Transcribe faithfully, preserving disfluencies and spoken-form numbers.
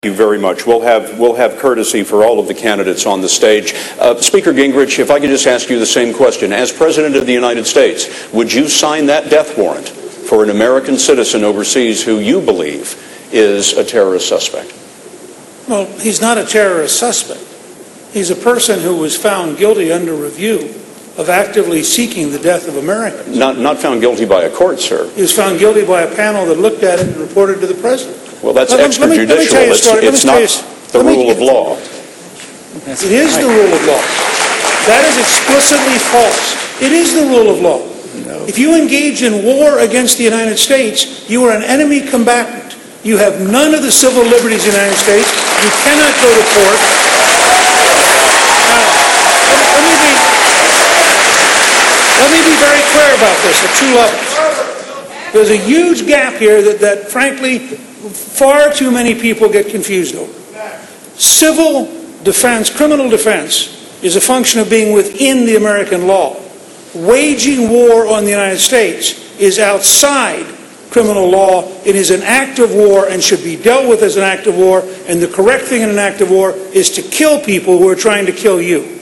Thank you very much. We'll have we'll have courtesy for all of the candidates on the stage. Uh, Speaker Gingrich, if I could just ask you the same question. As President of the United States, would you sign that death warrant for an American citizen overseas who you believe is a terrorist suspect? Well, he's not a terrorist suspect. He's a person who was found guilty under review of actively seeking the death of Americans. Not not found guilty by a court, sir. He was found guilty by a panel that looked at it and reported to the president. Well, that's Let me- let me- let me extrajudicial. tell you a It's, story. Let me it's tell not you- the let me- rule of law. It is the rule of law. That is explicitly false. It is the rule of law. No. If you engage in war against the United States, you are an enemy combatant. You have none of the civil liberties of the United States. You cannot go to court. Now, let, let me be, let me be very clear about this at two levels. There's a huge gap here that, that, frankly, far too many people get confused over. Civil defense, criminal defense, is a function of being within the American law. Waging war on the United States is outside criminal law. It is an act of war and should be dealt with as an act of war, and the correct thing in an act of war is to kill people who are trying to kill you.